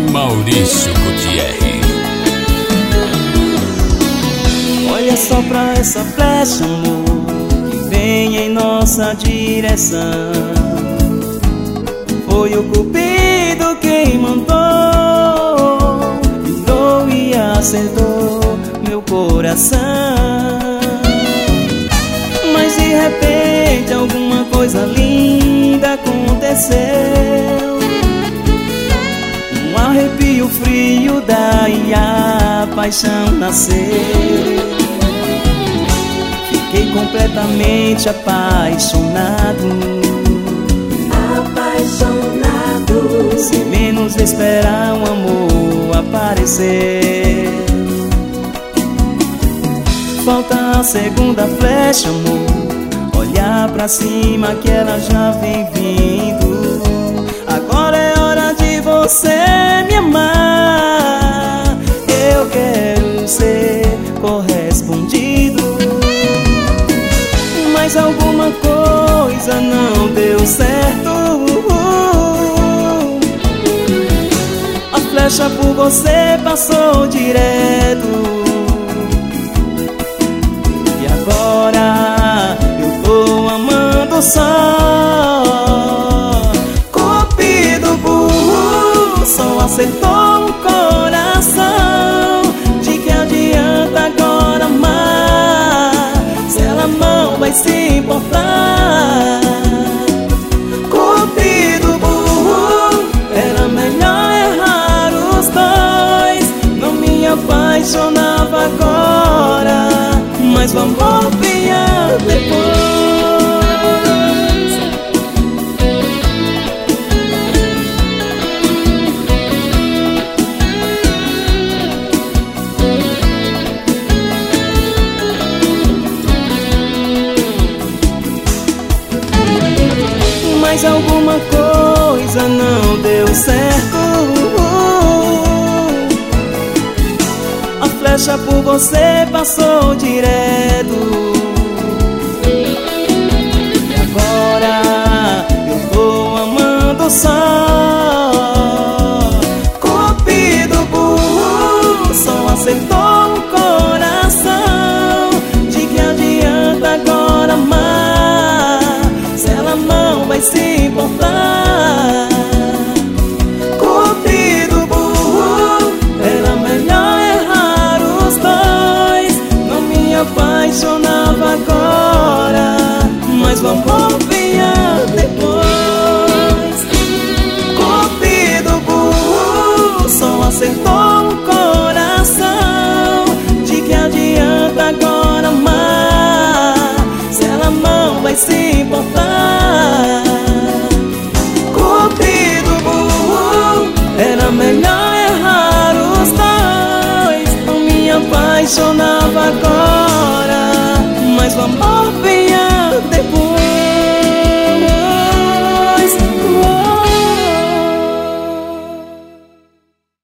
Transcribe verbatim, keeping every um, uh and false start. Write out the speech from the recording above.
Maurício Gutierre. Olha só pra essa flecha, amor, que vem em nossa direção. Foi o Cupido quem mandou, virou e acertou meu coração. Mas de repente alguma coisa linda aconteceu. Um arrepio frio daí a paixão nasceu. Fiquei completamente apaixonado, apaixonado. Sem menos esperar um amor aparecer. Falta a segunda flecha, amor, olhar pra cima que ela já vem vindo. Agora é hora de você me amar. Eu quero ser correspondido. Mas alguma coisa não deu certo. A flecha por você passou direto. E agora eu tô amando só. Cupido burro só acertou o coração. De que adianta agora amar se ela não vai se importar? Cupido burro, era melhor errar os dois. Não me apaixonava agora, mas o amor vinha depois. Mas alguma coisa não deu certo. A flecha por você passou direto. E agora eu tô amando só. Cupido burro só acertou o coração. De que adianta agora amar se ela não vai se importar? Cupido burro, era melhor errar os dois. Não me apaixonar